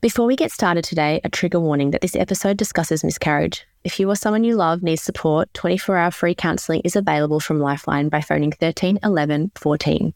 Before we get started today, a trigger warning that this episode discusses miscarriage. If you or someone you love needs support, 24-hour free counselling is available from Lifeline by phoning 13 11 14.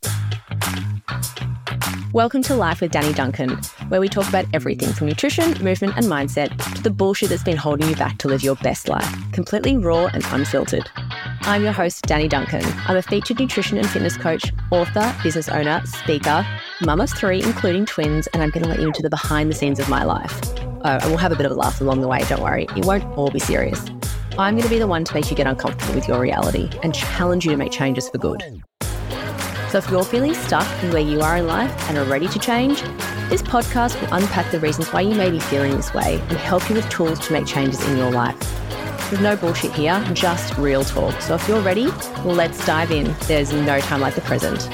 Welcome to Life with Danny Duncan, where we talk about everything from nutrition, movement and mindset to the bullshit that's been holding you back to live your best life, completely raw and unfiltered. I'm your host, Danny Duncan. I'm a featured nutrition and fitness coach, author, business owner, speaker, mum of 3, including twins, and I'm going to let you into the behind the scenes of my life. Oh, and we'll have a bit of a laugh along the way, don't worry. It won't all be serious. I'm going to be the one to make you get uncomfortable with your reality and challenge you to make changes for good. So if you're feeling stuck in where you are in life and are ready to change, this podcast will unpack the reasons why you may be feeling this way and help you with tools to make changes in your life. There's no bullshit here, just real talk. So if you're ready, let's dive in. There's no time like the present.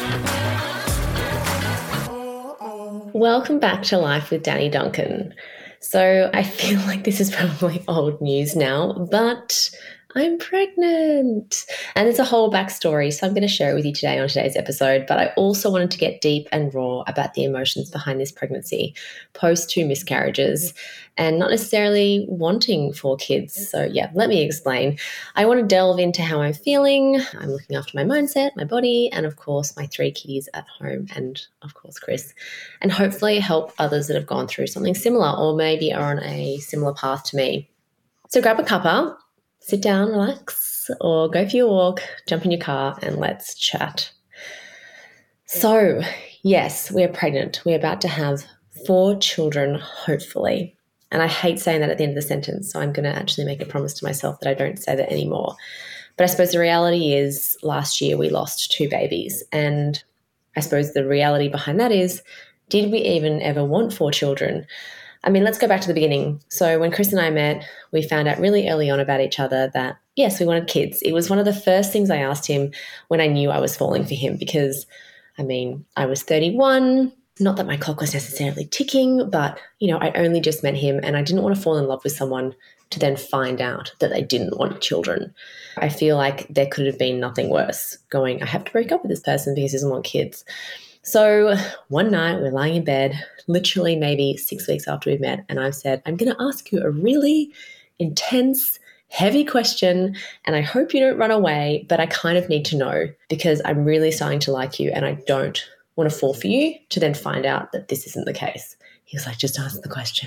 Welcome back to Life with Danny Duncan. So I feel like this is probably old news now, but I'm pregnant. And there's a whole backstory, so I'm going to share it with you today on today's episode. But I also wanted to get deep and raw about the emotions behind this pregnancy, post 2 miscarriages, and not necessarily wanting 4 kids. So yeah, let me explain. I want to delve into how I'm feeling. I'm looking after my mindset, my body, and of course my 3 kitties at home, and of course Chris, and hopefully help others that have gone through something similar or maybe are on a similar path to me. So grab a cuppa, sit down, relax, or go for your walk, jump in your car, and let's chat. So, yes, we are pregnant. We're about to have 4 children, hopefully. And I hate saying that at the end of the sentence, so I'm going to actually make a promise to myself that I don't say that anymore. But I suppose the reality is last year we lost 2 babies. And I suppose the reality behind that is, did we even ever want 4 children? I mean, let's go back to the beginning. So when Chris and I met, we found out really early on about each other that, yes, we wanted kids. It was one of the first things I asked him when I knew I was falling for him because, I mean, I was 31. Not that my clock was necessarily ticking, but, I only just met him and I didn't want to fall in love with someone to then find out that they didn't want children. I feel like there could have been nothing worse going, I have to break up with this person because he doesn't want kids. So one night we're lying in bed, literally maybe 6 weeks after we met, and I've said, I'm going to ask you a really intense, heavy question, and I hope you don't run away, but I kind of need to know because I'm really starting to like you and I don't want to fall for you to then find out that this isn't the case. He was like, just ask the question.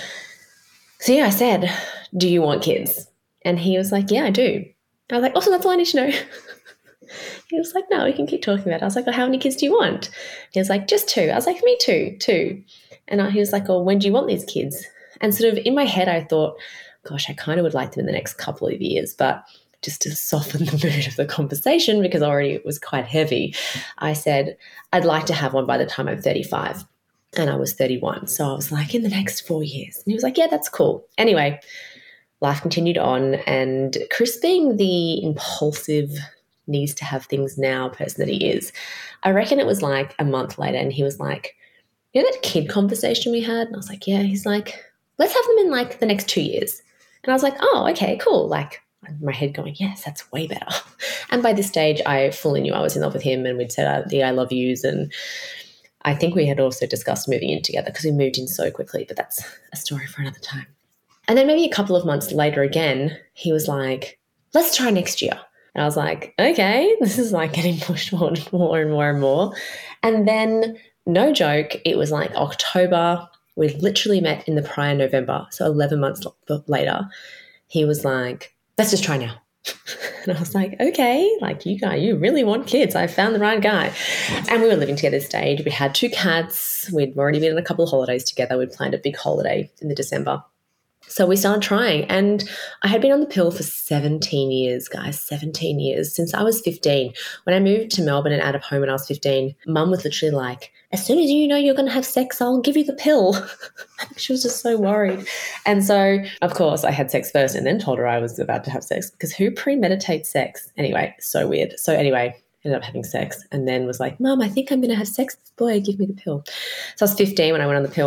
So yeah, I said, do you want kids? And he was like, yeah, I do. I was like, awesome, that's all I need to know. He was like, no, we can keep talking about it. I was like, well, how many kids do you want? He was like, just 2. I was like, me too, 2. And he was like, well, when do you want these kids? And sort of in my head, I thought, gosh, I kind of would like them in the next couple of years. But just to soften the mood of the conversation, because already it was quite heavy, I said, I'd like to have one by the time I'm 35. And I was 31. So I was like, in the next 4 years. And he was like, yeah, that's cool. Anyway, life continued on. And Chris, being the impulsive, needs to have things now person that he is, I reckon it was like a month later and he was like, you know that kid conversation we had? And I was like, yeah. He's like, let's have them in like the next 2 years. And I was like, oh, okay, cool. Like my head going, yes, that's way better. And by this stage, I fully knew I was in love with him and we'd said the I love yous. And I think we had also discussed moving in together because we moved in so quickly, but that's a story for another time. And then maybe a couple of months later again, he was like, let's try next year. And I was like, okay, this is like getting pushed more and more and more and more. And then, no joke, it was like October. We literally met in the prior November. So 11 months later, he was like, let's just try now. And I was like, okay, like you really want kids. I found the right guy. And we were living together at this stage. We had 2 cats. We'd already been on a couple of holidays together. We'd planned a big holiday in the December. So we started trying, and I had been on the pill for 17 years, guys, 17 years, since I was 15. When I moved to Melbourne and out of home when I was 15, Mum was literally like, as soon as you know you're going to have sex, I'll give you the pill. She was just so worried. And so, of course, I had sex first and then told her I was about to have sex because who premeditates sex? Anyway, so weird. So anyway, ended up having sex and then was like, Mum, I think I'm going to have sex with this boy. Give me the pill. So I was 15 when I went on the pill.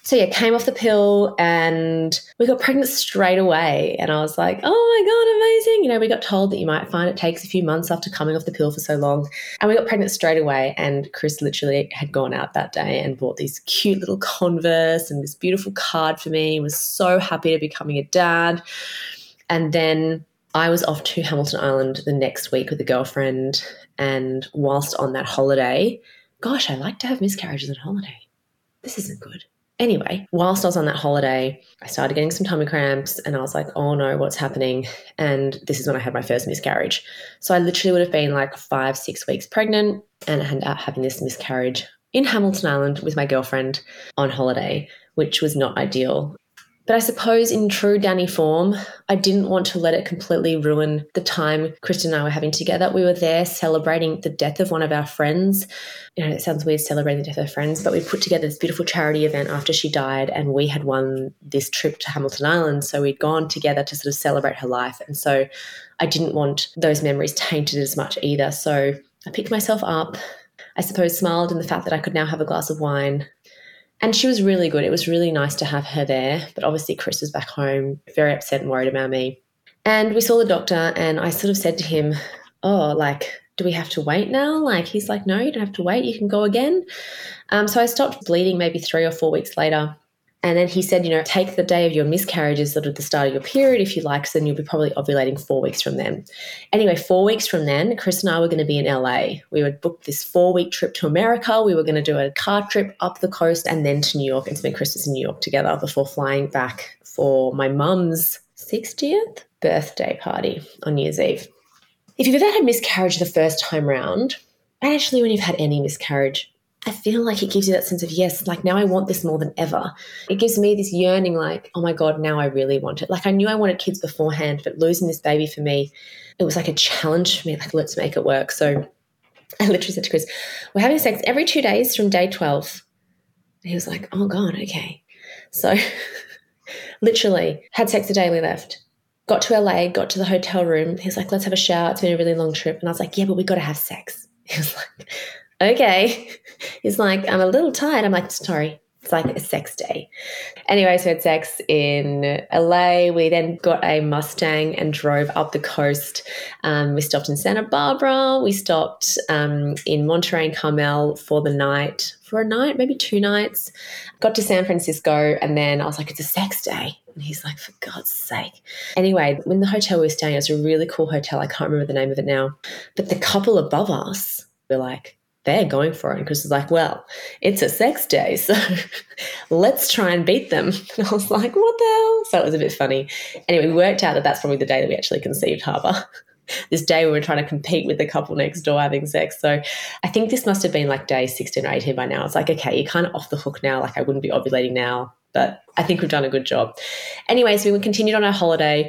So yeah, came off the pill and we got pregnant straight away. And I was like, oh my God, amazing. You know, we got told that you might find it takes a few months after coming off the pill for so long. And we got pregnant straight away. And Chris literally had gone out that day and bought these cute little Converse and this beautiful card for me. He was so happy to be becoming a dad. And then I was off to Hamilton Island the next week with a girlfriend. And whilst on that holiday, gosh, I like to have miscarriages on holiday. This isn't good. Anyway, whilst I was on that holiday, I started getting some tummy cramps and I was like, oh no, what's happening? And this is when I had my first miscarriage. So I literally would have been like 5-6 weeks pregnant and I ended up having this miscarriage in Hamilton Island with my girlfriend on holiday, which was not ideal. But I suppose in true Danny form, I didn't want to let it completely ruin the time Kristen and I were having together. We were there celebrating the death of one of our friends. You know, it sounds weird celebrating the death of friends, but we put together this beautiful charity event after she died and we had won this trip to Hamilton Island. So we'd gone together to sort of celebrate her life. And so I didn't want those memories tainted as much either. So I picked myself up, I suppose smiled in the fact that I could now have a glass of wine. And she was really good. It was really nice to have her there. But obviously Chris was back home, very upset and worried about me. And we saw the doctor and I sort of said to him, oh, like, do we have to wait now? Like, he's like, no, you don't have to wait. You can go again. So I stopped bleeding maybe 3 or 4 weeks later. And then he said, you know, take the day of your miscarriage as sort of the start of your period if you like, so then you'll be probably ovulating 4 weeks from then. Anyway, 4 weeks from then, Chris and I were going to be in LA. We would book this 4-week trip to America. We were going to do a car trip up the coast and then to New York and spend Christmas in New York together before flying back for my mum's 60th birthday party on New Year's Eve. If you've ever had a miscarriage the first time round, and actually when you've had any miscarriage, I feel like it gives you that sense of, yes, like now I want this more than ever. It gives me this yearning like, oh my God, now I really want it. Like I knew I wanted kids beforehand, but losing this baby for me, it was like a challenge for me, like let's make it work. So I literally said to Chris, we're having sex every 2 days from day 12. And he was like, oh God, okay. So literally had sex the day we left. Got to LA, got to the hotel room. He was like, let's have a shower. It's been a really long trip. And I was like, yeah, but we got to have sex. He was like, okay. He's like, I'm a little tired. I'm like, sorry, it's like a sex day. Anyway, so we had sex in LA. We then got a Mustang and drove up the coast. We stopped in Santa Barbara. We stopped in Monterey and Carmel for a night, maybe 2 nights. Got to San Francisco and then I was like, it's a sex day. And he's like, for God's sake. Anyway, when the hotel we were staying, it was a really cool hotel. I can't remember the name of it now. But the couple above us were like, they're going for it. And Chris was like, well, it's a sex day, so let's try and beat them. And I was like, what the hell? So it was a bit funny. Anyway, we worked out that that's probably the day that we actually conceived Harbour. This day we were trying to compete with the couple next door having sex. So I think this must have been like day 16 or 18 by now. It's like, okay, you're kind of off the hook now. Like I wouldn't be ovulating now, but I think we've done a good job. Anyway, so we continued on our holiday.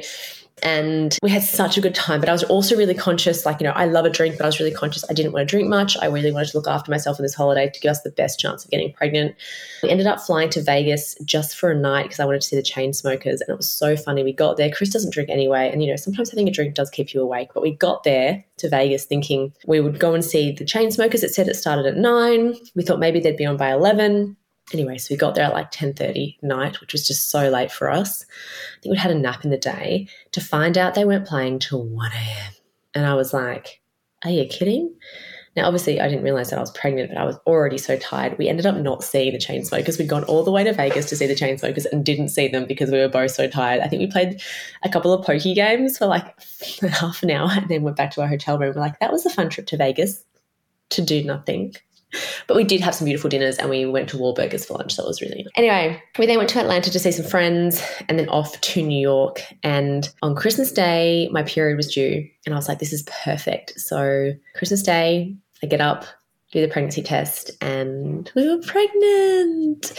And we had such a good time, but I was also really conscious, like, you know, I love a drink, but I was really conscious I didn't want to drink much. I really wanted to look after myself on this holiday to give us the best chance of getting pregnant. We ended up flying to Vegas just for a night because I wanted to see the Chainsmokers, and it was so funny. We got there. Chris doesn't drink anyway, and, you know, sometimes having a drink does keep you awake, but we got there to Vegas thinking we would go and see the Chainsmokers. It said it started at 9. We thought maybe they'd be on by 11. Anyway, so we got there at like 10:30 night, which was just so late for us. I think we'd had a nap in the day to find out they weren't playing till 1 a.m. And I was like, are you kidding? Now, obviously, I didn't realize that I was pregnant, but I was already so tired. We ended up not seeing the Chainsmokers. We'd gone all the way to Vegas to see the Chainsmokers and didn't see them because we were both so tired. I think we played a couple of pokey games for like half an hour and then went back to our hotel room. We're like, that was a fun trip to Vegas to do nothing. But we did have some beautiful dinners and we went to Wahlburgers for lunch. So it was really nice. Anyway, we then went to Atlanta to see some friends and then off to New York. And on Christmas Day, my period was due and I was like, this is perfect. So Christmas Day, I get up, do the pregnancy test and we were pregnant.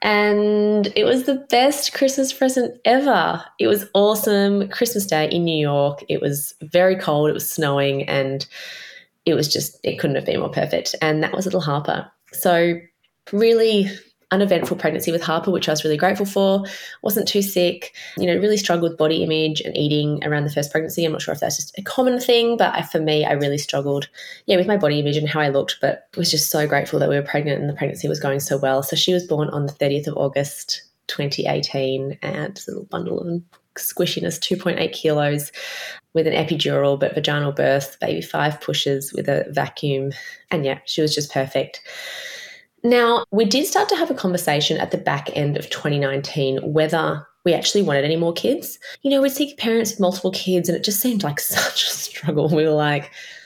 And it was the best Christmas present ever. It was awesome. Christmas Day in New York. It was very cold. It was snowing and it was just, it couldn't have been more perfect. And that was little Harper. So really uneventful pregnancy with Harper, which I was really grateful for. Wasn't too sick, really struggled with body image and eating around the first pregnancy. I'm not sure if that's just a common thing, but for me, I really struggled, with my body image and how I looked, but was just so grateful that we were pregnant and the pregnancy was going so well. So she was born on the 30th of August, 2018, and a little bundle of squishiness, 2.8 kilos with an epidural, but vaginal birth, baby 5 pushes with a vacuum. And she was just perfect. Now, we did start to have a conversation at the back end of 2019 whether we actually wanted any more kids. We'd see parents with multiple kids and it just seemed like such a struggle. We were like,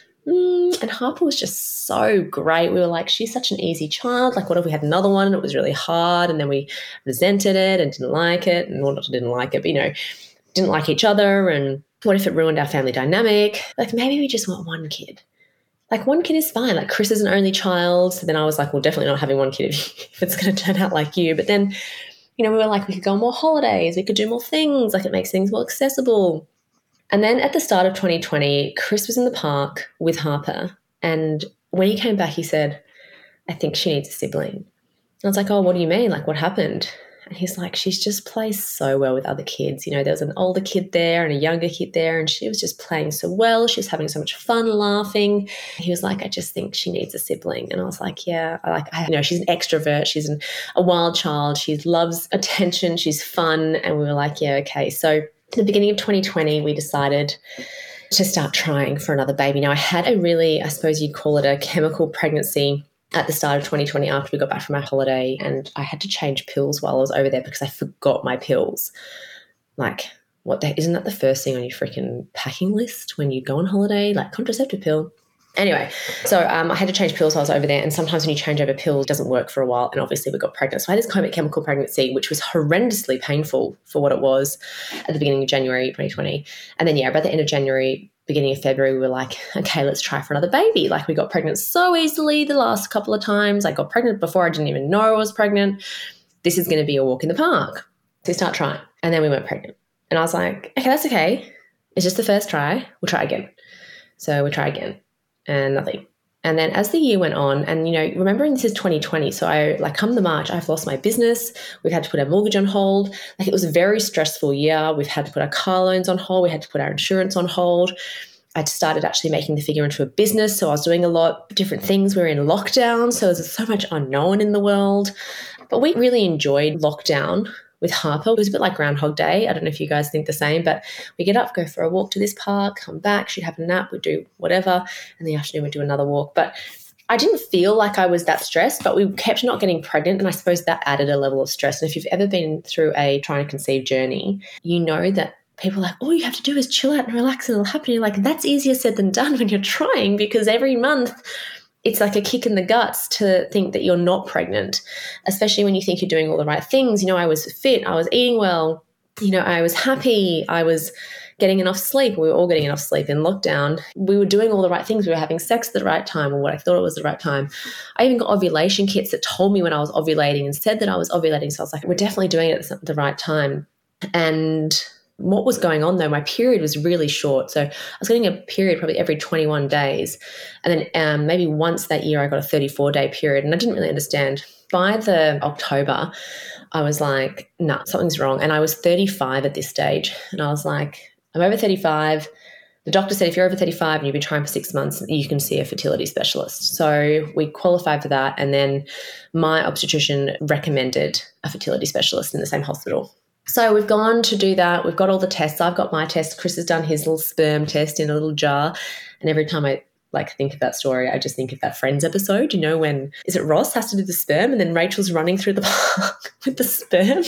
and Harper was just so great. We were like, she's such an easy child. Like, what if we had another one? It was really hard. And then we resented it and didn't like it. And not didn't like it, but, didn't like each other. And what if it ruined our family dynamic? Like, maybe we just want one kid. Like, one kid is fine. Like, Chris is an only child. So then I was like, well, definitely not having one kid if it's going to turn out like you. But then, we were like, we could go on more holidays. We could do more things. Like, it makes things more accessible. And then at the start of 2020, Chris was in the park with Harper. And when he came back, he said, I think she needs a sibling. I was like, oh, what do you mean? Like, what happened? And he's like, she's just plays so well with other kids. There was an older kid there and a younger kid there, and she was just playing so well. She was having so much fun laughing. He was like, I just think she needs a sibling. And I was like, yeah, she's an extrovert. She's a wild child. She loves attention. She's fun. And we were like, yeah, okay. So at the beginning of 2020, we decided to start trying for another baby. Now, I had a really, I suppose you'd call it a chemical pregnancy at the start of 2020 after we got back from our holiday, and I had to change pills while I was over there because I forgot my pills. Like, isn't that the first thing on your freaking packing list when you go on holiday? Like, contraceptive pill. Anyway, so I had to change pills while I was over there, and sometimes when you change over pills, it doesn't work for a while, and obviously we got pregnant. So I had this chemical pregnancy, which was horrendously painful for what it was at the beginning of January 2020. And then, by the end of January, beginning of February, we were like, okay, let's try for another baby. Like, we got pregnant so easily the last couple of times. I got pregnant before I didn't even know I was pregnant. This is going to be a walk in the park. So we start trying, and then we weren't pregnant. And I was like, okay, that's okay. It's just the first try. We'll try again. So we try again. And nothing. And then as the year went on, and, remembering this is 2020, so come the March, I've lost my business. We've had to put our mortgage on hold. Like, it was a very stressful year. We've had to put our car loans on hold. We had to put our insurance on hold. I started actually making the figure into a business. So I was doing a lot of different things. We were in lockdown. So there's so much unknown in the world. But we really enjoyed lockdown with Harper. It was a bit like Groundhog Day. I don't know if you guys think the same, but we get up, go for a walk to this park, come back, she'd have a nap, we'd do whatever. In the afternoon, we'd do another walk. But I didn't feel like I was that stressed, but we kept not getting pregnant. And I suppose that added a level of stress. And if you've ever been through a trying to conceive journey, you know that people are like, all you have to do is chill out and relax and it'll happen. You're like, that's easier said than done when you're trying, because every month it's like a kick in the guts to think that you're not pregnant, especially when you think you're doing all the right things. I was fit, I was eating well, I was happy, I was getting enough sleep. We were all getting enough sleep in lockdown. We were doing all the right things. We were having sex at the right time, or what I thought it was the right time. I even got ovulation kits that told me when I was ovulating and said that I was ovulating. So I was like, we're definitely doing it at the right time. And what was going on though, my period was really short. So I was getting a period probably every 21 days. And then maybe once that year I got a 34-day period, and I didn't really understand. By the October, I was like, nah, something's wrong. And I was 35 at this stage. And I was like, I'm over 35. The doctor said, if you're over 35 and you've been trying for 6 months, you can see a fertility specialist. So we qualified for that. And then my obstetrician recommended a fertility specialist in the same hospital. So we've gone to do that. We've got all the tests. I've got my test. Chris has done his little sperm test in a little jar. And every time I think of that story, I just think of that Friends episode, when, is it Ross has to do the sperm and then Rachel's running through the park with the sperm?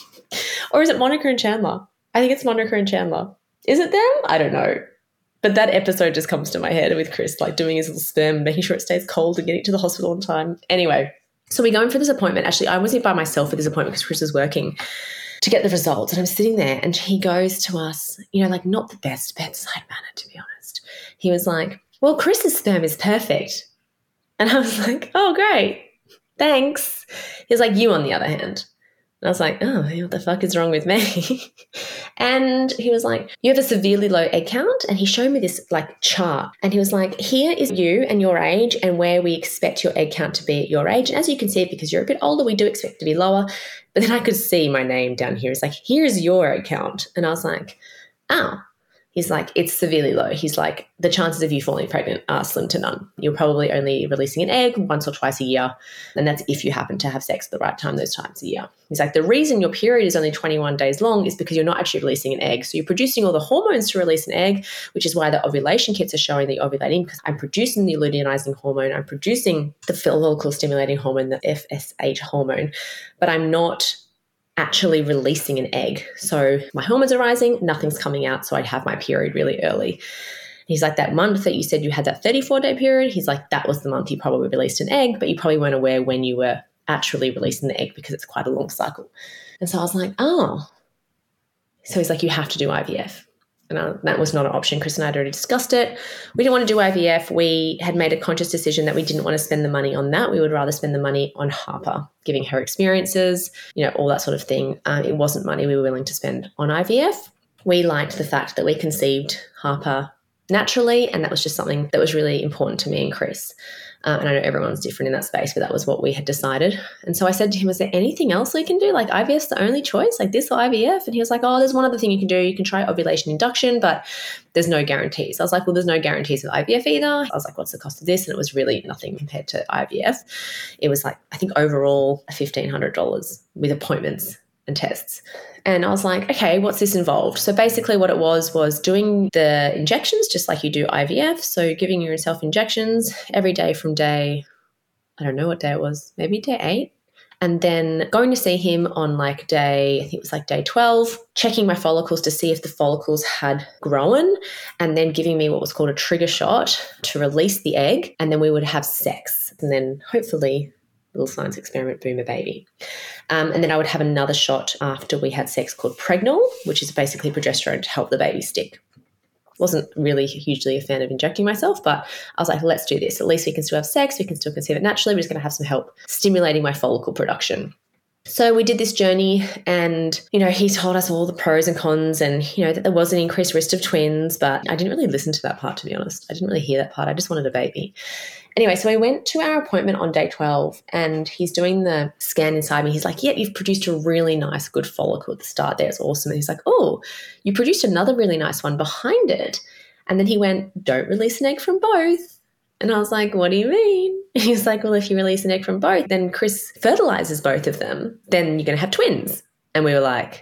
Or is it Monica and Chandler? I think it's Monica and Chandler. Is it them? I don't know. But that episode just comes to my head with Chris, doing his little sperm, making sure it stays cold and getting to the hospital on time. Anyway, so we go in for this appointment. Actually, I wasn't by myself for this appointment because Chris was working, to get the results. And I'm sitting there and he goes to us, not the best bedside manner, to be honest. He was like, well, Chris's sperm is perfect. And I was like, oh, great. Thanks. He was like, you on the other hand. And I was like, oh, what the fuck is wrong with me? And he was like, you have a severely low egg count. And he showed me this like chart. And he was like, here is you and your age and where we expect your egg count to be at your age. And as you can see, because you're a bit older, we do expect it to be lower. But then I could see my name down here. It's like, here's your egg count. And I was like, oh. He's like, it's severely low. He's like, the chances of you falling pregnant are slim to none. You're probably only releasing an egg once or twice a year. And that's if you happen to have sex at the right time, those times a year. He's like, the reason your period is only 21 days long is because you're not actually releasing an egg. So you're producing all the hormones to release an egg, which is why the ovulation kits are showing that you're ovulating, because I'm producing the luteinizing hormone. I'm producing the follicle stimulating hormone, the FSH hormone, but I'm not actually releasing an egg. So my hormones are rising, nothing's coming out, so I'd have my period really early. He's like, that month that you said you had that 34-day period, he's like, that was the month you probably released an egg, but you probably weren't aware when you were actually releasing the egg because it's quite a long cycle. And so I was like, oh. So he's like, you have to do IVF. And that was not an option. Chris and I had already discussed it. We didn't want to do IVF. We had made a conscious decision that we didn't want to spend the money on that. We would rather spend the money on Harper, giving her experiences, all that sort of thing. It wasn't money we were willing to spend on IVF. We liked the fact that we conceived Harper naturally, and that was just something that was really important to me and Chris. And I know everyone's different in that space, but that was what we had decided. And so I said to him, is there anything else we can do? Like IVF's the only choice, like this or IVF? And he was like, oh, there's one other thing you can do. You can try ovulation induction, but there's no guarantees. I was like, well, there's no guarantees with IVF either. I was like, what's the cost of this? And it was really nothing compared to IVF. It was like, I think overall $1,500 with appointments and tests. And I was like, okay, what's this involved? So basically what it was doing the injections just like you do IVF. So giving yourself injections every day from day, I don't know what day it was, maybe day 8. And then going to see him on like day, I think it was like day 12, checking my follicles to see if the follicles had grown, and then giving me what was called a trigger shot to release the egg. And then we would have sex. And then hopefully, little science experiment, boom, a baby. And then I would have another shot after we had sex called Pregnol, which is basically progesterone to help the baby stick. Wasn't really hugely a fan of injecting myself, but I was like, let's do this. At least we can still have sex. We can still conceive it naturally. We're just going to have some help stimulating my follicle production. So we did this journey and, he told us all the pros and cons and, that there was an increased risk of twins, but I didn't really listen to that part, to be honest. I didn't really hear that part. I just wanted a baby. Anyway, so we went to our appointment on day 12 and he's doing the scan inside me. He's like, yeah, you've produced a really nice, good follicle at the start there. It's awesome. And he's like, oh, you produced another really nice one behind it. And then he went, don't release an egg from both. And I was like, what do you mean? He's like, well, if you release an egg from both, then Chris fertilizes both of them. Then you're going to have twins. And we were like,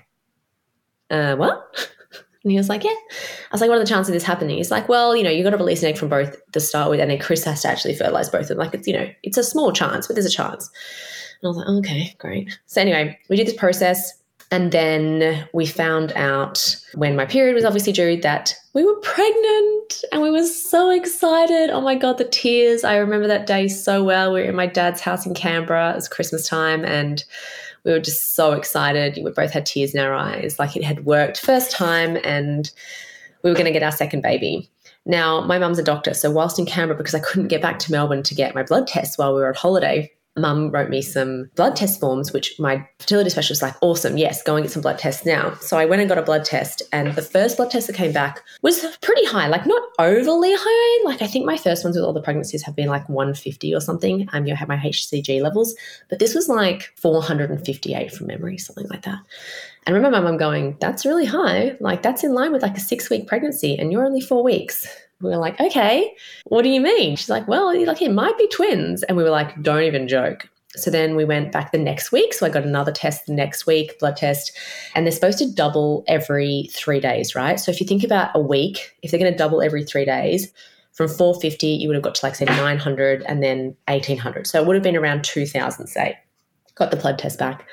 what? And he was like, yeah. I was like, what are the chances of this happening? He's like, well, you got to release an egg from both to start with, and then Chris has to actually fertilize both of them. Like, it's, it's a small chance, but there's a chance. And I was like, okay, great. So anyway, we did this process. And then we found out when my period was obviously due that we were pregnant and we were so excited. Oh my God, the tears. I remember that day so well. We were in my dad's house in Canberra. It was Christmas time and we were just so excited. We both had tears in our eyes. Like it had worked first time and we were going to get our second baby. Now, my mum's a doctor. So whilst in Canberra, because I couldn't get back to Melbourne to get my blood tests while we were on holiday, Mum wrote me some blood test forms, which my fertility specialist was like, awesome, yes, go and get some blood tests now. So I went and got a blood test and the first blood test that came back was pretty high, like not overly high. Like I think my first ones with all the pregnancies have been like 150 or something. I have my HCG levels, but this was like 458 from memory, something like that. And I remember my mum going, that's really high. Like that's in line with like a 6-week pregnancy and you're only 4 weeks. We were like, okay, what do you mean? She's like, well, like it might be twins. And we were like, don't even joke. So then we went back the next week. So I got another test the next week, blood test, and they're supposed to double every 3 days, right? So if you think about a week, if they're going to double every 3 days, from 450, you would have got to like say 900 and then 1800. So it would have been around 2000, say. Got the blood test back.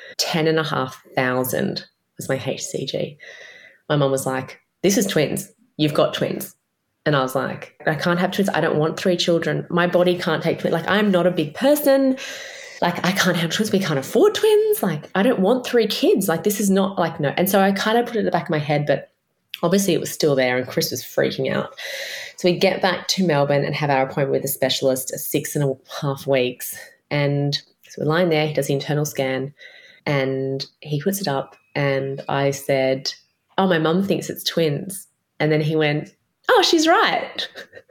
10,500 was my HCG. My mum was like, this is twins. You've got twins. And I was like, I can't have twins. I don't want 3 children. My body can't take twins. Like, I'm not a big person. Like, I can't have twins. We can't afford twins. Like, I don't want 3 kids. Like, this is not like, no. And so I kind of put it in the back of my head, but obviously it was still there and Chris was freaking out. So we get back to Melbourne and have our appointment with a specialist at 6.5 weeks. And so we're lying there. He does the internal scan. And he puts it up and I said, oh, my mum thinks it's twins. And then he went, oh, she's right.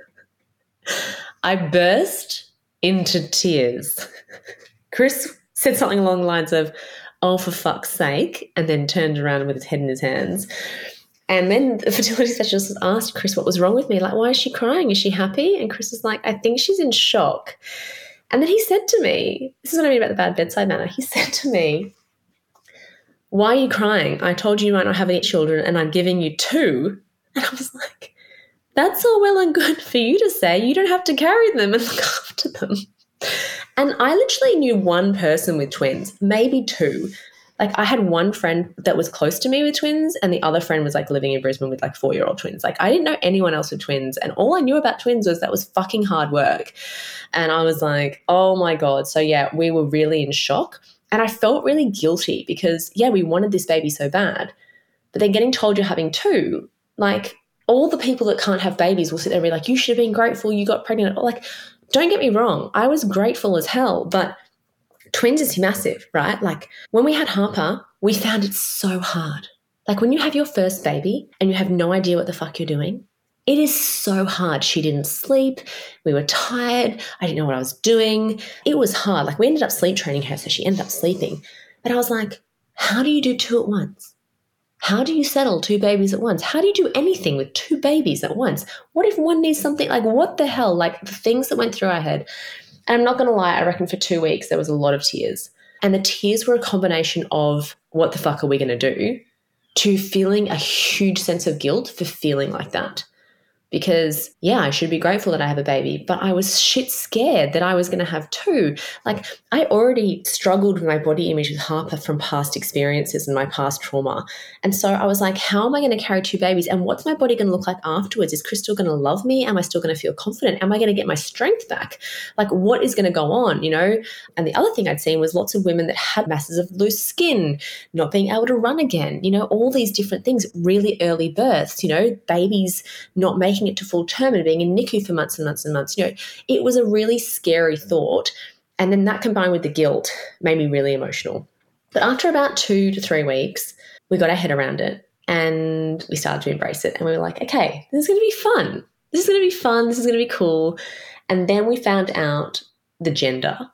I burst into tears. Chris said something along the lines of, oh, for fuck's sake, and then turned around with his head in his hands. And then the fertility specialist asked Chris what was wrong with me. Like, why is she crying? Is she happy? And Chris was like, I think she's in shock. And then he said to me, this is what I mean about the bad bedside manner. He said to me, why are you crying? I told you might not have any children and I'm giving you 2. And I was like, that's all well and good for you to say. You don't have to carry them and look after them. And I literally knew one person with twins, maybe 2. Like I had one friend that was close to me with twins and the other friend was like living in Brisbane with like 4-year-old twins. Like I didn't know anyone else with twins. And all I knew about twins was that was fucking hard work. And I was like, oh my God. So yeah, we were really in shock. And I felt really guilty because yeah, we wanted this baby so bad. But then getting told you're having 2, like all the people that can't have babies will sit there and be like, you should have been grateful you got pregnant. Like, don't get me wrong. I was grateful as hell, but twins is massive, right? Like when we had Harper, we found it so hard. Like when you have your first baby and you have no idea what the fuck you're doing, it is so hard. She didn't sleep. We were tired. I didn't know what I was doing. It was hard. Like we ended up sleep training her, so she ended up sleeping. But I was like, how do you do 2 at once? How do you settle 2 babies at once? How do you do anything with 2 babies at once? What if one needs something? Like what the hell? Like the things that went through our head. And I'm not going to lie, I reckon for 2 weeks there was a lot of tears. And the tears were a combination of what the fuck are we going to do to feeling a huge sense of guilt for feeling like that. Because, yeah, I should be grateful that I have a baby, but I was shit scared that I was going to have 2. Like, I already struggled with my body image with Harper from past experiences and my past trauma. And so I was like, how am I going to carry 2 babies? And what's my body going to look like afterwards? Is Chris still going to love me? Am I still going to feel confident? Am I going to get my strength back? Like, what is going to go on, you know? And the other thing I'd seen was lots of women that had masses of loose skin, not being able to run again, you know, all these different things, really early births, you know, babies not making it to full term and being in NICU for months and months and months. You know, it was a really scary thought. And then that combined with the guilt made me really emotional. But after about 2 to 3 weeks, we got our head around it and we started to embrace it. And we were like, okay, this is going to be fun. This is going to be fun. This is going to be cool. And then we found out the genders.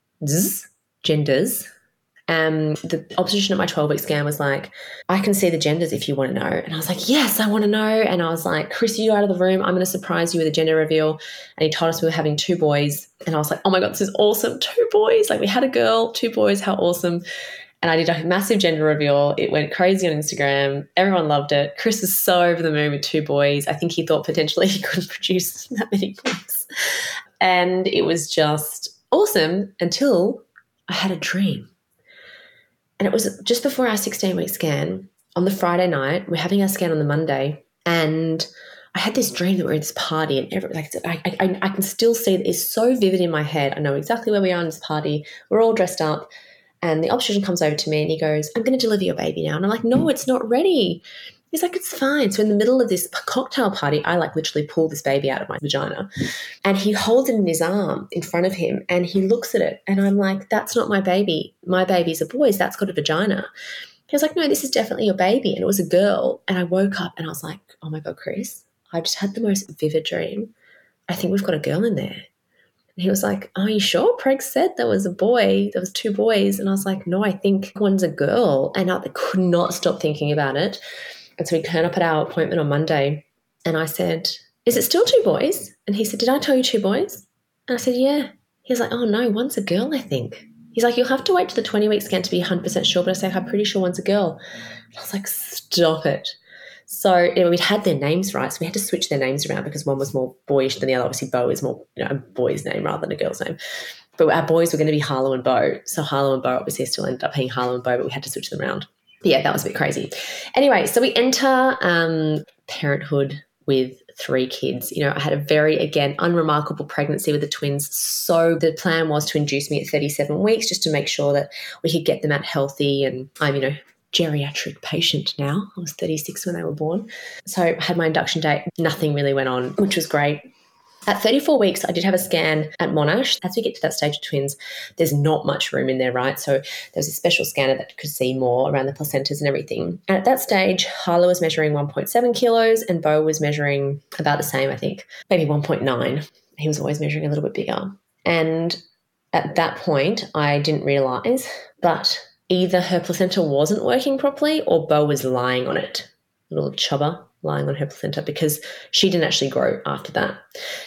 The obstetrician at my 12-week scan was like, I can see the genders if you want to know. And I was like, yes, I want to know. And I was like, Chris, you out of the room. I'm going to surprise you with a gender reveal. And he told us we were having 2 boys. And I was like, oh my God, this is awesome. 2 boys. Like we had a girl, 2 boys. How awesome. And I did a massive gender reveal. It went crazy on Instagram. Everyone loved it. Chris is so over the moon with 2 boys. I think he thought potentially he couldn't produce that many boys. And it was just awesome until I had a dream. And it was just before our 16-week scan on the Friday night. We're having our scan on the Monday. And I had this dream that we're at this party. And I can still see it. It's so vivid in my head. I know exactly where we are in this party. We're all dressed up. And the obstetrician comes over to me and he goes, I'm going to deliver your baby now. And I'm like, no, it's not ready. He's like, it's fine. So in the middle of this cocktail party, I like literally pull this baby out of my vagina and he holds it in his arm in front of him and he looks at it and I'm like, that's not my baby. My baby's a boy's. That's got a vagina. He was like, no, this is definitely your baby. And it was a girl. And I woke up and I was like, oh my God, Chris, I just had the most vivid dream. I think we've got a girl in there. And he was like, are you sure? Preg said there was a boy. There was 2 boys. And I was like, no, I think one's a girl. And I could not stop thinking about it. And so we turned up at our appointment on Monday and I said, is it still 2 boys? And he said, did I tell you 2 boys? And I said, yeah. He was like, oh no, one's a girl, I think. He's like, you'll have to wait to the 20-week scan to be 100% sure. But I said, I'm pretty sure one's a girl. And I was like, stop it. So we'd had their names right. So we had to switch their names around because one was more boyish than the other. Obviously, Bo is more, a boy's name rather than a girl's name. But our boys were going to be Harlow and Bo. So Harlow and Bo obviously still ended up being Harlow and Bo, but we had to switch them around. Yeah, that was a bit crazy. Anyway, so we enter parenthood with 3 kids. You know, I had a very, again, unremarkable pregnancy with the twins. So the plan was to induce me at 37 weeks just to make sure that we could get them out healthy. And I'm, geriatric patient now. I was 36 when they were born. So I had my induction date. Nothing really went on, which was great. At 34 weeks, I did have a scan at Monash. As we get to that stage of twins, there's not much room in there, right? So there's a special scanner that could see more around the placentas and everything. And at that stage, Harlow was measuring 1.7 kilos and Beau was measuring about the same, I think, maybe 1.9. He was always measuring a little bit bigger. And at that point, I didn't realise, but either her placenta wasn't working properly or Beau was lying on it, a little chubber lying on her placenta, because she didn't actually grow after that.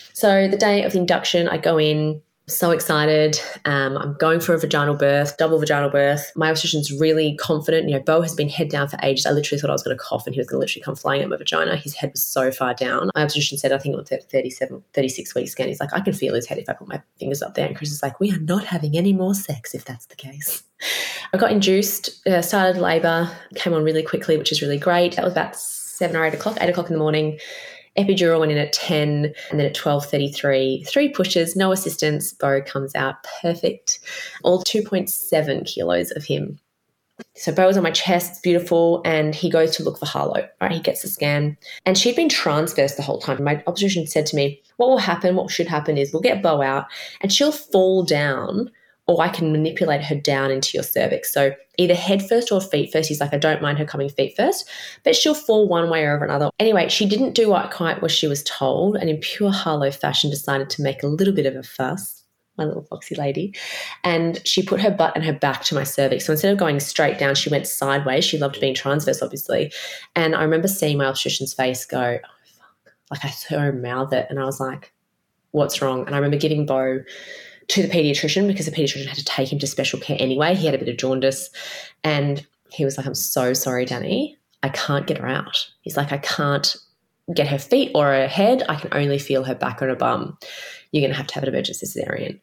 So the day of the induction, I go in, so excited. I'm going for a vaginal birth, double vaginal birth. My obstetrician's really confident. Beau has been head down for ages. I literally thought I was going to cough and he was going to literally come flying at my vagina. His head was so far down. My obstetrician said, I think it was at 36 weeks scan. He's like, I can feel his head if I put my fingers up there. And Chris is like, we are not having any more sex if that's the case. I got induced, started labour, came on really quickly, which is really great. That was about 7 or 8 o'clock in the morning. Epidural went in at 10 and then at 12:33, 3 pushes, no assistance. Beau comes out perfect. All 2.7 kilos of him. So Beau was on my chest, it's beautiful, and he goes to look for Harlow. Right, he gets the scan. And she'd been transversed the whole time. My obstetrician said to me, what should happen is we'll get Beau out and she'll fall down, or I can manipulate her down into your cervix. So either head first or feet first. He's like, I don't mind her coming feet first, but she'll fall one way or another. Anyway, she didn't do quite what she was told, and in pure Harlow fashion decided to make a little bit of a fuss, my little foxy lady, and she put her butt and her back to my cervix. So instead of going straight down, she went sideways. She loved being transverse, obviously. And I remember seeing my obstetrician's face go, oh, fuck. Like I saw her mouth it, and I was like, what's wrong? And I remember giving Beau to the paediatrician because the paediatrician had to take him to special care anyway. He had a bit of jaundice and he was like, I'm so sorry, Danny. I can't get her out. He's like, I can't get her feet or her head. I can only feel her back or her bum. You're going to have an emergency cesarean.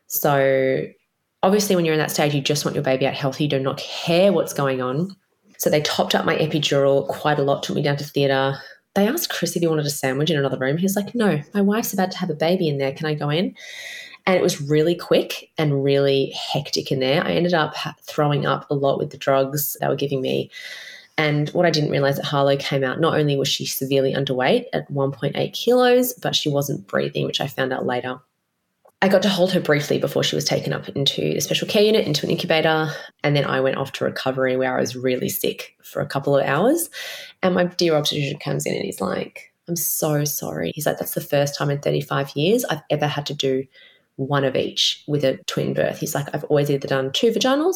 So obviously when you're in that stage, you just want your baby out healthy. You do not care what's going on. So they topped up my epidural quite a lot, took me down to theatre. They asked Chris if he wanted a sandwich in another room. He was like, no, my wife's about to have a baby in there. Can I go in? And it was really quick and really hectic in there. I ended up throwing up a lot with the drugs they were giving me. And what I didn't realise that Harlow came out, not only was she severely underweight at 1.8 kilos, but she wasn't breathing, which I found out later. I got to hold her briefly before she was taken up into the special care unit, into an incubator. And then I went off to recovery where I was really sick for a couple of hours. And my dear obstetrician comes in and he's like, I'm so sorry. He's like, that's the first time in 35 years I've ever had to do one of each with a twin birth. He's like, I've always either done 2 vaginals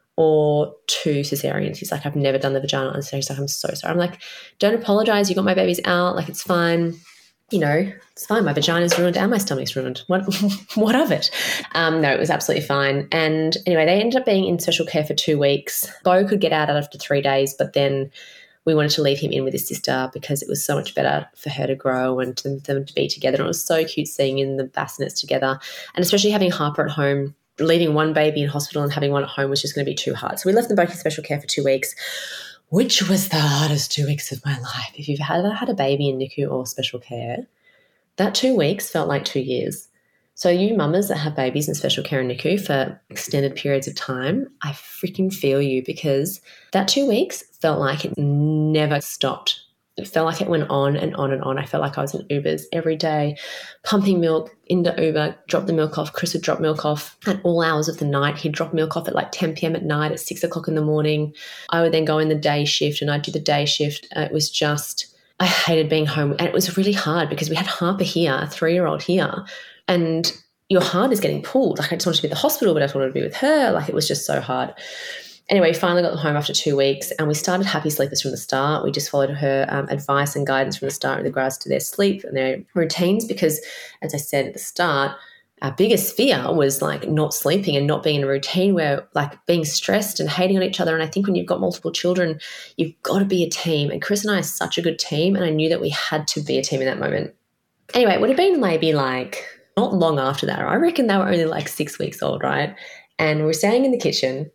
or 2 cesareans. He's like, I've never done the vaginal. And so he's like, I'm so sorry. I'm like, don't apologize. You got my babies out. Like, it's fine. It's fine. My vagina's ruined and my stomach's ruined. What of it? No, it was absolutely fine. And anyway, they ended up being in special care for 2 weeks. Beau could get out after 3 days, but then we wanted to leave him in with his sister because it was so much better for her to grow and them to be together. And it was so cute seeing in the bassinets together. And especially having Harper at home, leaving one baby in hospital and having one at home was just going to be too hard. So we left them both in special care for 2 weeks, which was the hardest 2 weeks of my life. If you've ever had a baby in NICU or special care, that 2 weeks felt like 2 years. So you mamas that have babies in special care and NICU for extended periods of time, I freaking feel you, because that 2 weeks felt like it never stopped. It felt like it went on and on and on. I felt like I was in Ubers every day, pumping milk into Uber, drop the milk off. Chris would drop milk off at all hours of the night. He'd drop milk off at like 10 p.m. at night, at 6 o'clock in the morning. I would then go in the day shift and I'd do the day shift. It was just, I hated being home. And it was really hard because we had Harper here, a 3-year-old here, and your heart is getting pulled. Like, I just wanted to be at the hospital, but I just wanted to be with her. Like, it was just so hard. Anyway, finally got home after 2 weeks and we started Happy Sleepers from the start. We just followed her advice and guidance from the start with regards to their sleep and their routines because, as I said at the start, our biggest fear was like not sleeping and not being in a routine where like being stressed and hating on each other. And I think when you've got multiple children, you've got to be a team. And Chris and I are such a good team, and I knew that we had to be a team in that moment. Anyway, it would have been maybe like not long after that. I reckon they were only like 6 weeks old, right? And we were standing in the kitchen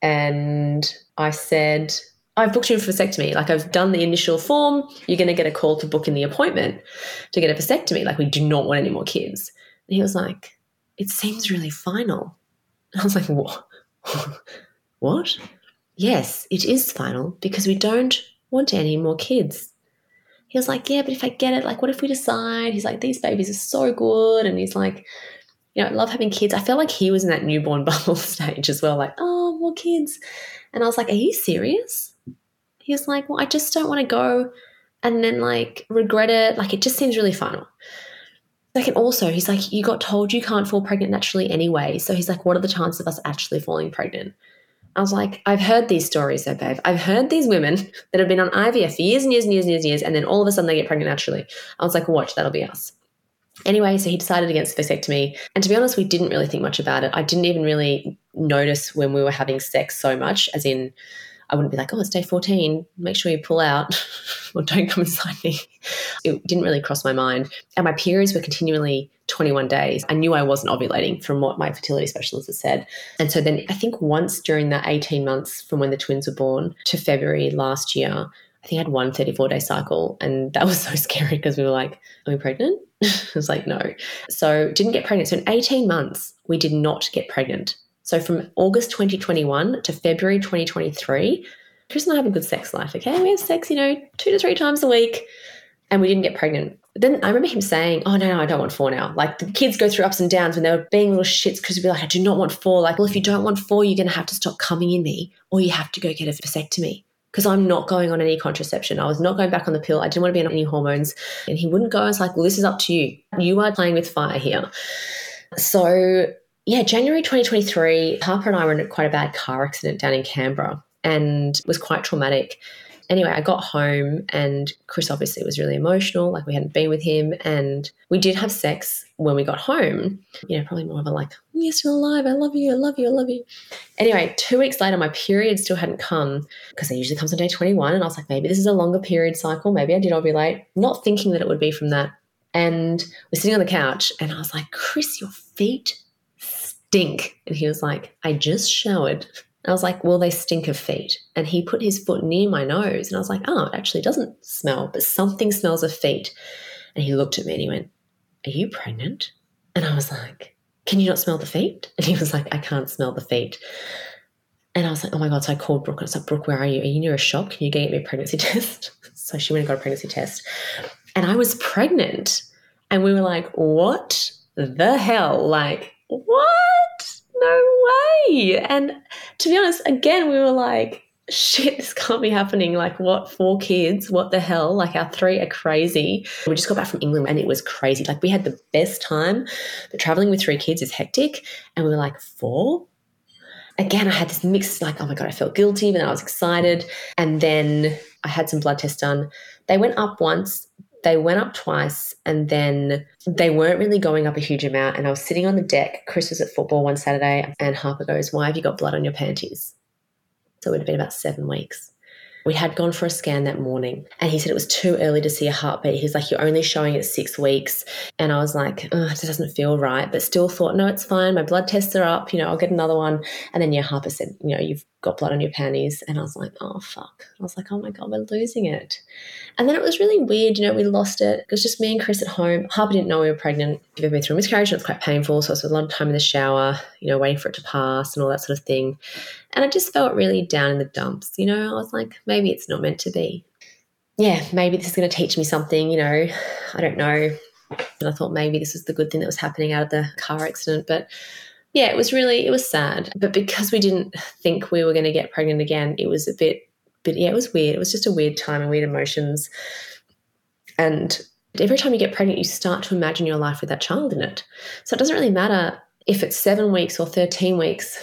and I said, I've booked you for a vasectomy. Like, I've done the initial form. You're going to get a call to book in the appointment to get a vasectomy. Like, we do not want any more kids. And he was like, it seems really final. And I was like, what? What? Yes, it is final because we don't want any more kids. he was like, yeah, but if I get it, like, what if we decide? He's like, these babies are so good. And he's like, I love having kids. I feel like he was in that newborn bubble stage as well, like, oh, more kids. And I was like, are you serious? He was like, well, I just don't want to go and then like regret it. Like, it just seems really final. Like, and also he's like, you got told you can't fall pregnant naturally anyway. So he's like, what are the chances of us actually falling pregnant? I was like, I've heard these stories though, babe. I've heard these women that have been on IVF for years and years and years and years and years, and then all of a sudden they get pregnant naturally. I was like, watch, that'll be us. Anyway, so he decided against vasectomy. And to be honest, we didn't really think much about it. I didn't even really notice when we were having sex so much, as in I wouldn't be like, oh, it's day 14. Make sure you pull out or don't come inside me. It didn't really cross my mind. And my periods were continually 21 days. I knew I wasn't ovulating from what my fertility specialist had said. And so then I think once during that 18 months from when the twins were born to February last year, I think I had one 34-day cycle, and that was so scary because we were like, are we pregnant? I was like, no. So didn't get pregnant. So in 18 months, we did not get pregnant. So from August 2021 to February 2023, Chris and I have a good sex life, okay? We have sex, 2 to 3 times a week, and we didn't get pregnant. But then I remember him saying, oh, no, I don't want 4 now. Like, the kids go through ups and downs when they were being little shits because we'd be like, I do not want 4. Like, well, if you don't want 4, you're going to have to stop coming in me, or you have to go get a vasectomy. Because I'm not going on any contraception. I was not going back on the pill. I didn't want to be on any hormones. And he wouldn't go. I was like, well, this is up to you. You are playing with fire here. So, yeah, January 2023, Harper and I were in quite a bad car accident down in Canberra, and it was quite traumatic. Anyway, I got home and Chris obviously was really emotional, like we hadn't been with him, and we did have sex when we got home, probably more of a like, you're still alive, I love you, I love you, I love you. Anyway, 2 weeks later, my period still hadn't come because it usually comes on day 21, and I was like, maybe this is a longer period cycle, maybe I did ovulate, not thinking that it would be from that. And we're sitting on the couch and I was like, Chris, your feet stink. And he was like, I just showered. I was like, well, they stink of feet. And he put his foot near my nose and I was like, oh, it actually doesn't smell, but something smells of feet. And he looked at me and he went, are you pregnant? And I was like, can you not smell the feet? And he was like, I can't smell the feet. And I was like, oh my God. So I called Brooke and I was like, Brooke, where are you? Are you near a shop? Can you go get me a pregnancy test? So she went and got a pregnancy test. And I was pregnant. And we were like, what the hell? Like, what? No way. And to be honest, again, we were like, shit, this can't be happening. Like, what, 4 kids? What the hell? Like, our 3 are crazy. We just got back from England and it was crazy. Like, we had the best time, but traveling with 3 kids is hectic. And we were like, 4? Again, I had this mix, like, oh my God, I felt guilty, but then I was excited. And then I had some blood tests done. They went up once, they went up twice, and then they weren't really going up a huge amount. And I was sitting on the deck. Chris was at football one Saturday, and Harper goes, why have you got blood on your panties? So it would have been about 7 weeks. We had gone for a scan that morning and he said it was too early to see a heartbeat. He's like, you're only showing at 6 weeks. And I was like, oh, it doesn't feel right, but still thought, no, it's fine. My blood tests are up, I'll get another one. And then, Harper said, you've got blood on your panties. And I was like, oh, fuck. I was like, oh my God, we're losing it. And then it was really weird, we lost it. It was just me and Chris at home. Harper didn't know we were pregnant. We've been through a miscarriage and it was quite painful. So I spent a lot of time in the shower, waiting for it to pass and all that sort of thing. And I just felt really down in the dumps, I was like, maybe it's not meant to be. Yeah, maybe this is going to teach me something, I don't know. And I thought maybe this was the good thing that was happening out of the car accident. But yeah, it was sad. But because we didn't think we were going to get pregnant again, it was but yeah, it was weird. It was just a weird time and weird emotions. And every time you get pregnant, you start to imagine your life with that child in it. So it doesn't really matter if it's 7 weeks or 13 weeks.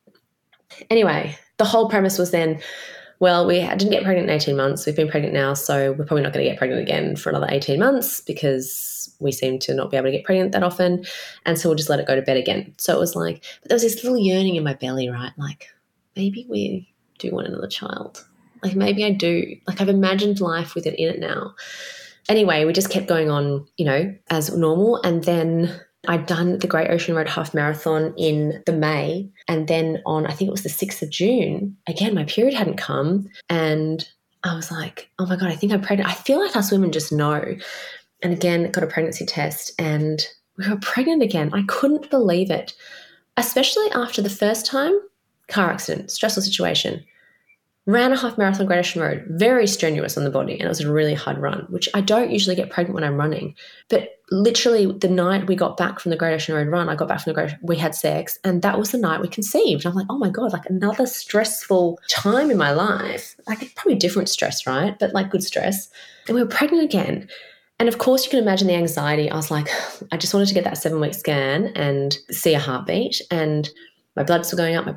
Anyway, the whole premise was then, well, we didn't get pregnant in 18 months. We've been pregnant now, so we're probably not going to get pregnant again for another 18 months because we seem to not be able to get pregnant that often. And so we'll just let it go to bed again. So it was like, but there was this little yearning in my belly, right? Like, maybe we do want another child. Like, maybe I do. Like, I've imagined life with it in it now. Anyway, we just kept going on, as normal. And then I'd done the Great Ocean Road Half Marathon in the May. And then on, I think it was the 6th of June, again, my period hadn't come. And I was like, oh my God, I think I'm pregnant. I feel like us women just know. And again, got a pregnancy test and we were pregnant again. I couldn't believe it, especially after the first time, car accident, stressful situation. ran a half marathon Great Ocean Road, very strenuous on the body, and it was a really hard run, which I don't usually get pregnant when I'm running. But literally the night we got back from the Great Ocean Road run, I got back from the we had sex, and that was the night we conceived. I'm like, oh my God, like another stressful time in my life. Like probably different stress, right? But like good stress. And we were pregnant again. And of course, you can imagine the anxiety. I was like, I just wanted to get that 7-week scan and see a heartbeat. And my bloods were going up,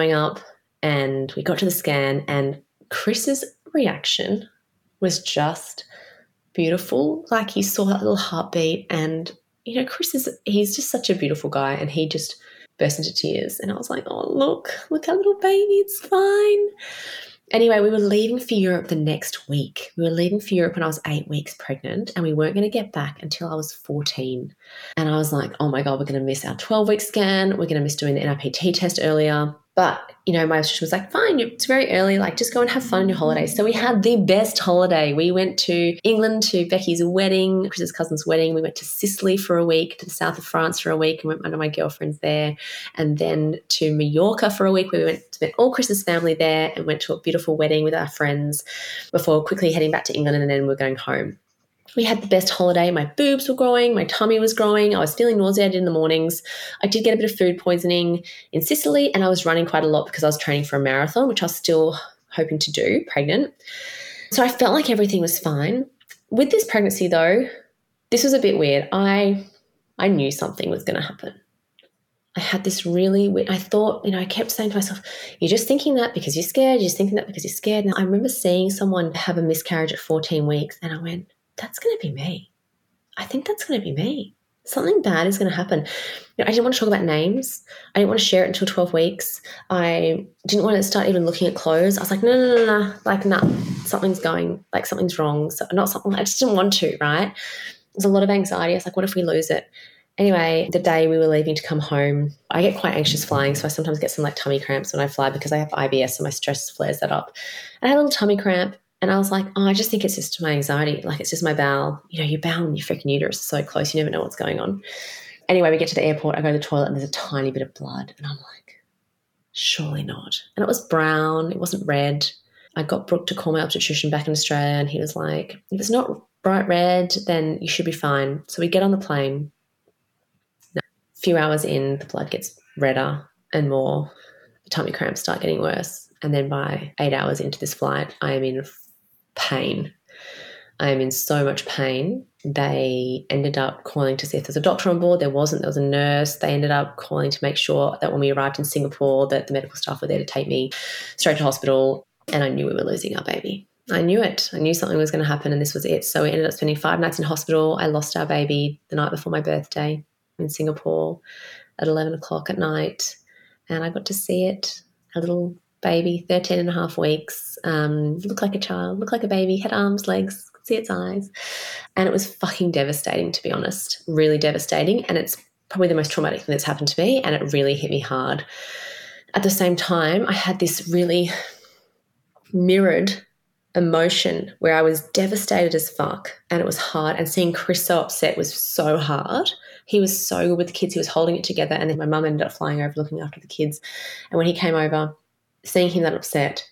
and we got to the scan, and Chris's reaction was just beautiful. Like he saw that little heartbeat, and you know, he's just such a beautiful guy, and he just burst into tears. And I was like, oh, look our little baby, it's fine. Anyway, we were leaving for Europe the next week. We were leaving for Europe when I was 8 weeks pregnant, and we weren't going to get back until I was 14. And I was like, oh my God, we're going to miss our 12-week scan. We're going to miss doing the NIPT test earlier. But, you know, my obstetrician was like, fine, it's very early. Like, just go and have fun on your holidays. So we had the best holiday. We went to England to Becky's wedding, Chris's cousin's wedding. We went to Sicily for a week, to the south of France for a week, and went under my girlfriends there. And then to Mallorca for a week. We spent all Chris's family there and went to a beautiful wedding with our friends before quickly heading back to England, and then we're going home. We had the best holiday. My boobs were growing. My tummy was growing. I was feeling nauseated in the mornings. I did get a bit of food poisoning in Sicily, and I was running quite a lot because I was training for a marathon, which I was still hoping to do, pregnant. So I felt like everything was fine. With this pregnancy, though, this was a bit weird. I knew something was going to happen. I had this really weird, I thought, you know, I kept saying to myself, you're just thinking that because you're scared. You're just thinking that because you're scared. And I remember seeing someone have a miscarriage at 14 weeks, and I went, that's going to be me. I think that's going to be me. Something bad is going to happen. You know, I didn't want to talk about names. I didn't want to share it until 12 weeks. I didn't want to start even looking at clothes. I was like, no. Like, no, something's going, like something's wrong. So not something, I just didn't want to, right? There's a lot of anxiety. I was like, what if we lose it? Anyway, the day we were leaving to come home, I get quite anxious flying. So I sometimes get some like tummy cramps when I fly because I have IBS, so my stress flares that up. And I had a little tummy cramp. And I was like, oh, I just think it's just my anxiety. Like, it's just my bowel. You know, your bowel and your freaking uterus are so close. You never know what's going on. Anyway, we get to the airport. I go to the toilet and there's a tiny bit of blood. And I'm like, surely not. And it was brown. It wasn't red. I got Brooke to call my obstetrician back in Australia, and he was like, if it's not bright red, then you should be fine. So we get on the plane. A few hours in, the blood gets redder and more. The tummy cramps start getting worse. And then by 8 hours into this flight, I am in pain. I am in so much pain. They ended up calling to see if there's a doctor on board. There wasn't. There was a nurse. They ended up calling to make sure that when we arrived in Singapore that the medical staff were there to take me straight to hospital, and I knew we were losing our baby. I knew it. I knew something was going to happen, and this was it. So we ended up spending 5 nights in hospital. I lost our baby the night before my birthday in Singapore at 11 o'clock at night, and I got to see it, a little baby, 13 and a half weeks, looked like a child, looked like a baby, had arms, legs, could see its eyes. And it was fucking devastating, to be honest, really devastating. And it's probably the most traumatic thing that's happened to me, and it really hit me hard. At the same time, I had this really mirrored emotion where I was devastated as fuck, and it was hard. And seeing Chris so upset was so hard. He was so good with the kids. He was holding it together. And then my mum ended up flying over, looking after the kids. And when he came over, seeing him that upset,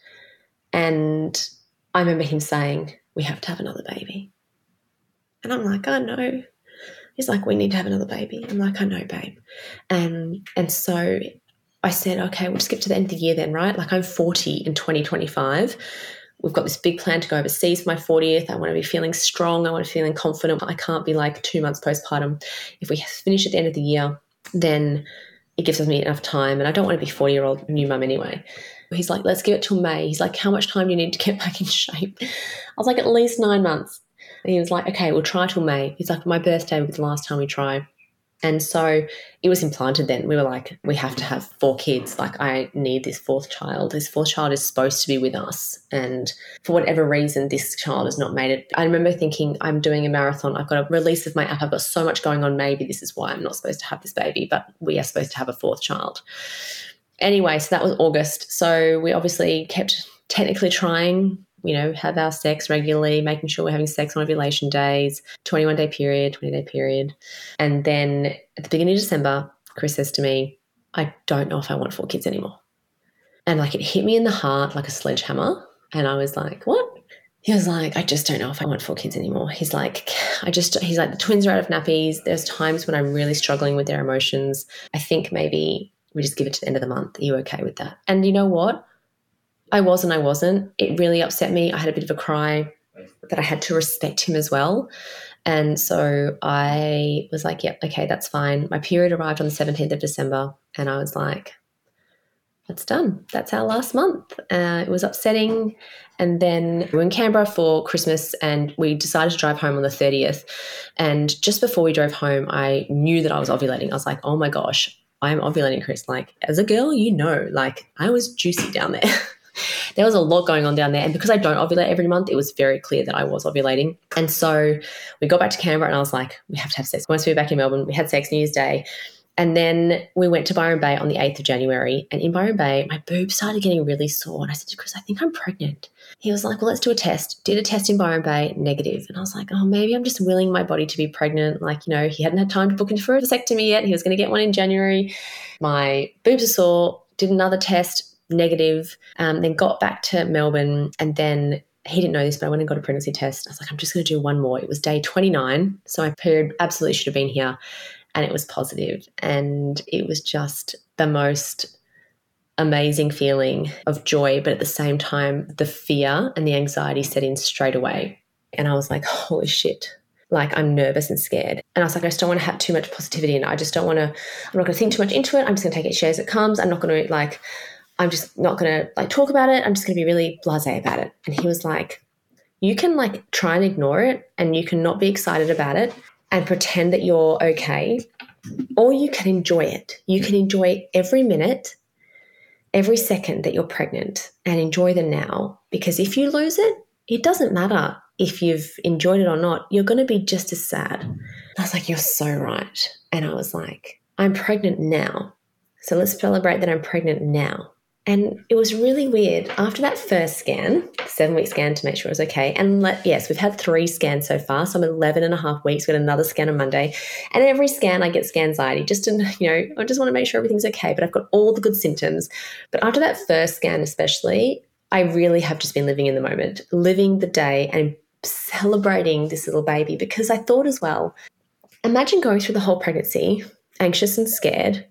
and I remember him saying, we have to have another baby. And I'm like, I know. He's like, we need to have another baby. I'm like, I know, babe. And so I said, okay, we'll skip to the end of the year then, right? Like, I'm 40 in 2025. We've got this big plan to go overseas for my 40th. I want to be feeling strong. I want to be feeling confident. I can't be like 2 months postpartum. If we finish at the end of the year, then it gives me enough time. And I don't want to be 40-year-old new mum anyway. He's like, let's give it till May. He's like, how much time do you need to get back in shape? I was like, at least 9 months. And he was like, okay, we'll try till May. He's like, my birthday will be the last time we try. And so it was implanted then. We were like, we have to have 4 kids. Like, I need this 4th child. This 4th child is supposed to be with us. And for whatever reason, this child has not made it. I remember thinking, I'm doing a marathon. I've got a release of my app. I've got so much going on. Maybe this is why I'm not supposed to have this baby, but we are supposed to have a 4th child. Anyway, so that was August. So we obviously kept technically trying, you know, have our sex regularly, making sure we're having sex on ovulation days, 21-day period, 20-day period. And then at the beginning of December, Chris says to me, I don't know if I want 4 kids anymore. And like, it hit me in the heart like a sledgehammer. And I was like, what? He was like, I just don't know if I want 4 kids anymore. He's like, the twins are out of nappies. There's times when I'm really struggling with their emotions. I think maybe we just give it to the end of the month. Are you okay with that? And you know what? I was and I wasn't. It really upset me. I had a bit of a cry, but I had to respect him as well. And so I was like, yep, okay, that's fine. My period arrived on the 17th of December, and I was like, that's done. That's our last month. It was upsetting. And then we were in Canberra for Christmas, and we decided to drive home on the 30th. And just before we drove home, I knew that I was ovulating. I was like, oh my gosh, I'm ovulating, Chris. Like, as a girl, like I was juicy down there. There was a lot going on down there. And because I don't ovulate every month, it was very clear that I was ovulating. And so we got back to Canberra, and I was like, we have to have sex. Once we were back in Melbourne, we had sex New Year's Day. And then we went to Byron Bay on the 8th of January. And in Byron Bay, my boobs started getting really sore. And I said to Chris, I think I'm pregnant. He was like, well, let's do a test. Did a test in Byron Bay, negative. And I was like, oh, maybe I'm just willing my body to be pregnant. Like, he hadn't had time to book in for a vasectomy yet. He was going to get one in January. My boobs are sore. Did another test, negative. Then got back to Melbourne. And then he didn't know this, but I went and got a pregnancy test. I was like, I'm just going to do one more. It was day 29. So my period absolutely should have been here. And it was positive. And it was just the most amazing feeling of joy. But at the same time, the fear and the anxiety set in straight away. And I was like, holy shit. Like, I'm nervous and scared. And I was like, I just don't want to have too much positivity. And I'm not going to think too much into it. I'm just going to take it as it comes. I'm just not going to talk about it. I'm just going to be really blasé about it. And he was like, you can try and ignore it, and you can not be excited about it and pretend that you're okay, or you can enjoy it. You can enjoy every minute, every second that you're pregnant, and enjoy the now. Because if you lose it, it doesn't matter if you've enjoyed it or not. You're going to be just as sad. I was like, you're so right. And I was like, I'm pregnant now. So let's celebrate that I'm pregnant now. And it was really weird. After that first scan, 7-week scan to make sure it was okay. And yes, we've had 3 scans so far. So I'm 11 and a half weeks. We've got another scan on Monday. And every scan I get scan anxiety. I just want to make sure everything's okay. But I've got all the good symptoms. But after that first scan especially, I really have just been living in the moment, living the day and celebrating this little baby. Because I thought as well, imagine going through the whole pregnancy, anxious and scared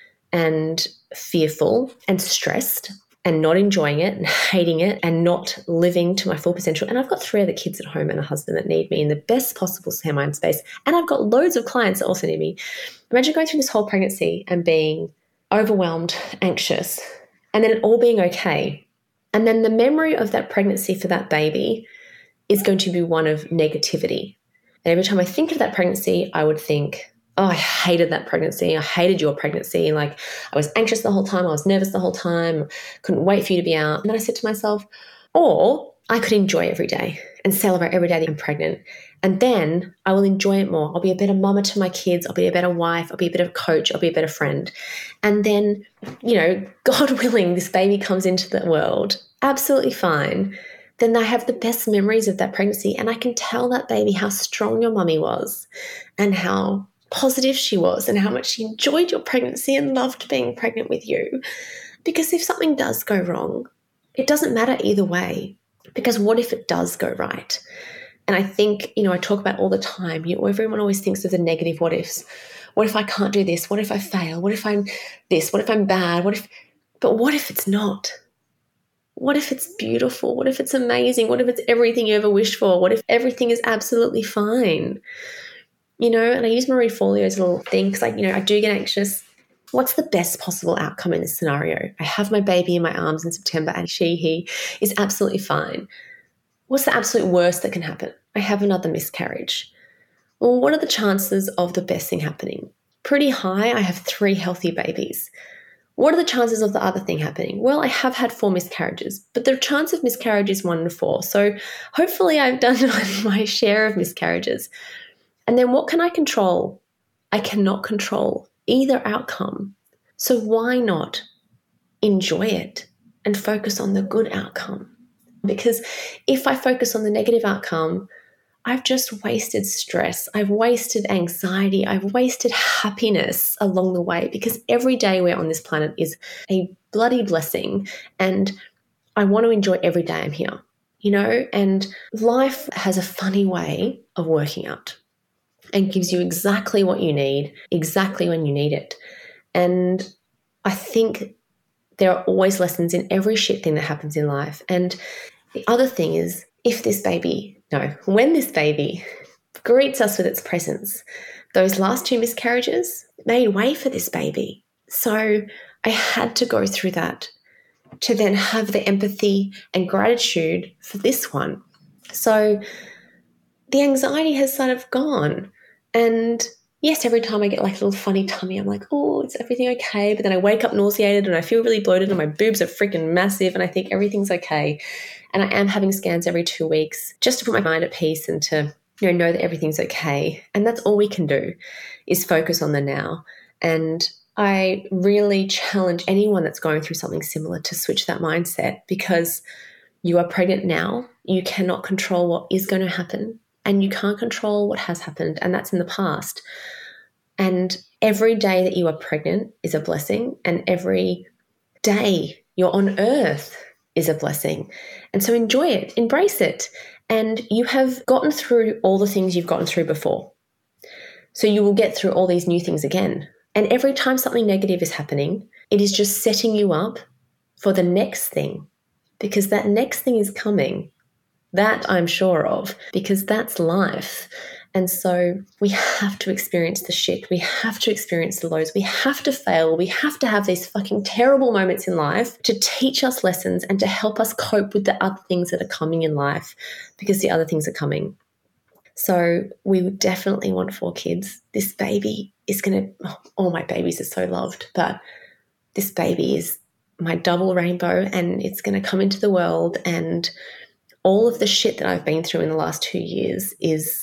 and fearful and stressed and not enjoying it and hating it and not living to my full potential. And I've got 3 other kids at home and a husband that need me in the best possible mind space. And I've got loads of clients that also need me. Imagine going through this whole pregnancy and being overwhelmed, anxious, and then it all being okay. And then the memory of that pregnancy for that baby is going to be one of negativity. And every time I think of that pregnancy, I would think, oh, I hated that pregnancy. I hated your pregnancy. I was anxious the whole time. I was nervous the whole time. Couldn't wait for you to be out. And then I said to myself, or I could enjoy every day and celebrate every day that I'm pregnant. And then I will enjoy it more. I'll be a better mama to my kids. I'll be a better wife. I'll be a better coach. I'll be a better friend. And then, God willing, this baby comes into the world absolutely fine. Then I have the best memories of that pregnancy. And I can tell that baby how strong your mummy was and how positive she was and how much she enjoyed your pregnancy and loved being pregnant with you. Because if something does go wrong, it doesn't matter either way. Because what if it does go right? And I think, I talk about all the time, everyone always thinks of the negative what ifs. What if I can't do this? What if I fail? What if I'm this? What if I'm bad? But what if it's not? What if it's beautiful? What if it's amazing? What if it's everything you ever wished for? What if everything is absolutely fine? And I use Marie Forleo's little thing because, I do get anxious. What's the best possible outcome in this scenario? I have my baby in my arms in September and he is absolutely fine. What's the absolute worst that can happen? I have another miscarriage. Well, what are the chances of the best thing happening? Pretty high. I have 3 healthy babies. What are the chances of the other thing happening? Well, I have had 4 miscarriages, but the chance of miscarriage is 1 in 4. So hopefully I've done my share of miscarriages. And then what can I control? I cannot control either outcome. So why not enjoy it and focus on the good outcome? Because if I focus on the negative outcome, I've just wasted stress. I've wasted anxiety. I've wasted happiness along the way, because every day we're on this planet is a bloody blessing. And I want to enjoy every day I'm here, you know, and life has a funny way of working out and gives you exactly what you need, exactly when you need it. And I think there are always lessons in every shit thing that happens in life. And the other thing is, when this baby greets us with its presence, those last 2 miscarriages made way for this baby. So I had to go through that to then have the empathy and gratitude for this one. So the anxiety has sort of gone. And yes, every time I get like a little funny tummy, I'm like, oh, is everything okay? But then I wake up nauseated and I feel really bloated and my boobs are freaking massive and I think everything's okay. And I am having scans every 2 weeks just to put my mind at peace and to know that everything's okay. And that's all we can do, is focus on the now. And I really challenge anyone that's going through something similar to switch that mindset, because you are pregnant now. You cannot control what is going to happen, and you can't control what has happened, and that's in the past. And every day that you are pregnant is a blessing, and every day you're on earth is a blessing. And so enjoy it, embrace it. And you have gotten through all the things you've gotten through before. So you will get through all these new things again. And every time something negative is happening, it is just setting you up for the next thing, because that next thing is coming. That I'm sure of, because that's life. And so we have to experience the shit. We have to experience the lows. We have to fail. We have to have these fucking terrible moments in life to teach us lessons and to help us cope with the other things that are coming in life, because the other things are coming. So we would definitely want 4 kids. This baby is going to, all my babies are so loved, but this baby is my double rainbow, and it's going to come into the world. And all of the shit that I've been through in the last 2 years is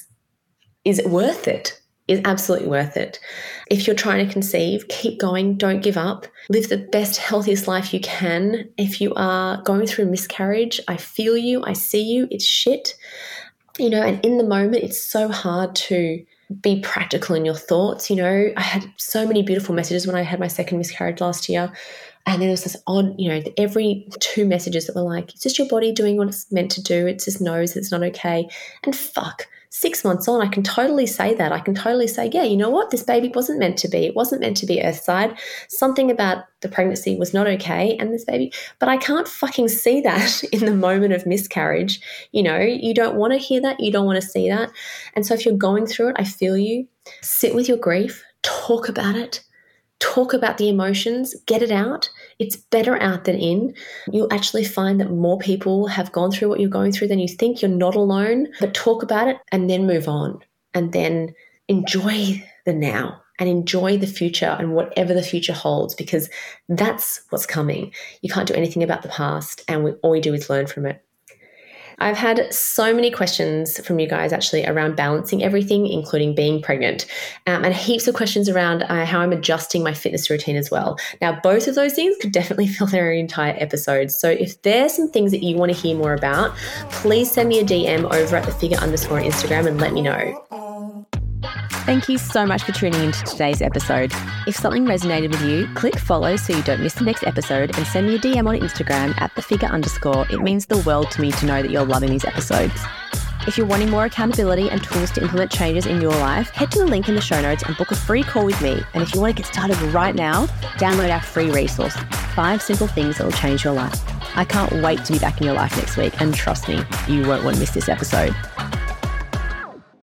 worth it, is absolutely worth it. If you're trying to conceive, keep going, don't give up. Live the best, healthiest life you can. If you are going through miscarriage, I feel you, I see you, it's shit. And in the moment, it's so hard to be practical in your thoughts. I had so many beautiful messages when I had my second miscarriage last year. And then there was this odd, every 2 messages that were like, it's just your body doing what it's meant to do. It just knows it's not okay. And fuck, 6 months on, I can totally say that. I can totally say, yeah, you know what? This baby wasn't meant to be. It wasn't meant to be earthside. Something about the pregnancy was not okay. And this baby, but I can't fucking see that in the moment of miscarriage. You don't want to hear that. You don't want to see that. And so if you're going through it, I feel you. Sit with your grief. Talk about it. Talk about the emotions, get it out. It's better out than in. You'll actually find that more people have gone through what you're going through than you think. You're not alone, but talk about it and then move on, and then enjoy the now and enjoy the future and whatever the future holds, because that's what's coming. You can't do anything about the past, and all we do is learn from it. I've had so many questions from you guys actually around balancing everything, including being pregnant, and heaps of questions around how I'm adjusting my fitness routine as well. Now, both of those things could definitely fill their entire episode. So if there's some things that you want to hear more about, please send me a DM over at @thefigure_ on Instagram and let me know. Thank you so much for tuning into today's episode. If something resonated with you, click follow so you don't miss the next episode, and send me a DM on Instagram @thefigure_. It means the world to me to know that you're loving these episodes. If you're wanting more accountability and tools to implement changes in your life, head to the link in the show notes and book a free call with me. And if you want to get started right now, download our free resource, 5 simple things that will change your life. I can't wait to be back in your life next week, and trust me, you won't want to miss this episode.